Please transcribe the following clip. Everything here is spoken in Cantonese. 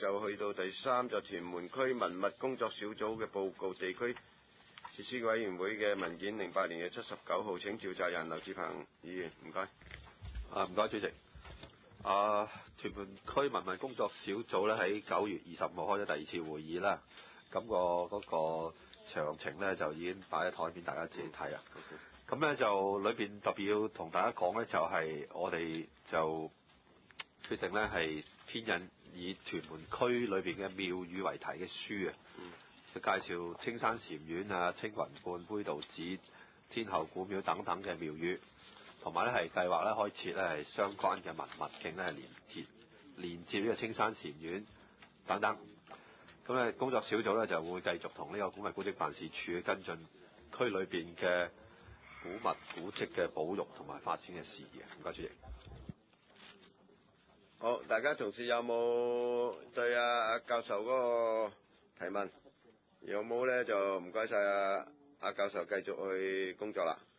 就去到第3就屯門區文物工作小組嘅報告，地區設施委員會嘅文件08年嘅79號，請召集人劉志鵬議員，唔該。 唔該主席。屯門區文物工作小組咧喺9月20號開咗第2次會議啦。咁嗰個詳情咧就已經擺喺台面，大家自己睇啦。咁咧就裏邊特別要同大家講咧，就係我哋就決定咧係編印以屯門區裏邊嘅廟宇為題嘅書啊，就介紹青山禪院啊、青雲觀、杯渡寺、天后古廟等等嘅廟宇，同埋咧係計劃咧開設咧係相關嘅文物徑咧連接呢個青山禪院等等。咁咧工作小組咧就會繼續同呢個古物古蹟辦事處跟進區裏邊嘅古物古蹟嘅保育同埋發展嘅事宜。唔該主席。 好，大家同事有冇對阿教授嗰個提問？有冇咧就唔該晒阿教授繼續去工作啦。